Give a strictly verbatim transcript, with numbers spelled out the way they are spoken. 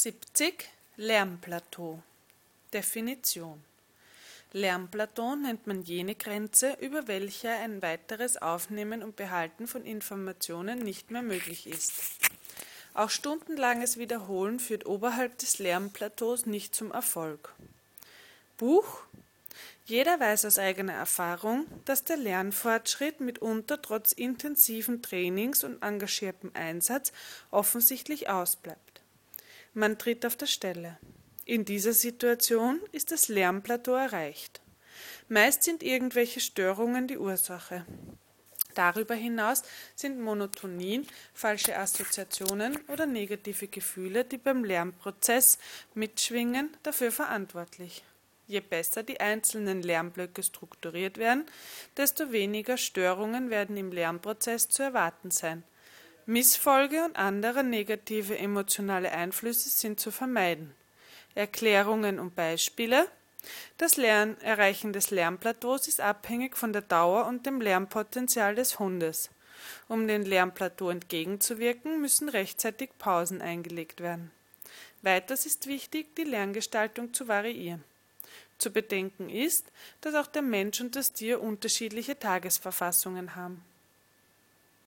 siebzig Lernplateau. Definition: Lernplateau nennt man jene Grenze, über welche ein weiteres Aufnehmen und Behalten von Informationen nicht mehr möglich ist. Auch stundenlanges Wiederholen führt oberhalb des Lernplateaus nicht zum Erfolg. Buch: Jeder weiß aus eigener Erfahrung, dass der Lernfortschritt mitunter trotz intensiven Trainings und engagiertem Einsatz offensichtlich ausbleibt. Man tritt auf der Stelle. In dieser Situation ist das Lernplateau erreicht. Meist sind irgendwelche Störungen die Ursache. Darüber hinaus sind Monotonien, falsche Assoziationen oder negative Gefühle, die beim Lernprozess mitschwingen, dafür verantwortlich. Je besser die einzelnen Lernblöcke strukturiert werden, desto weniger Störungen werden im Lernprozess zu erwarten sein. Missfolge und andere negative emotionale Einflüsse sind zu vermeiden. Erklärungen und Beispiele: Das Lern Erreichen des Lernplateaus ist abhängig von der Dauer und dem Lernpotenzial des Hundes. Um dem Lernplateau entgegenzuwirken, müssen rechtzeitig Pausen eingelegt werden. Weiters ist wichtig, die Lerngestaltung zu variieren. Zu bedenken ist, dass auch der Mensch und das Tier unterschiedliche Tagesverfassungen haben.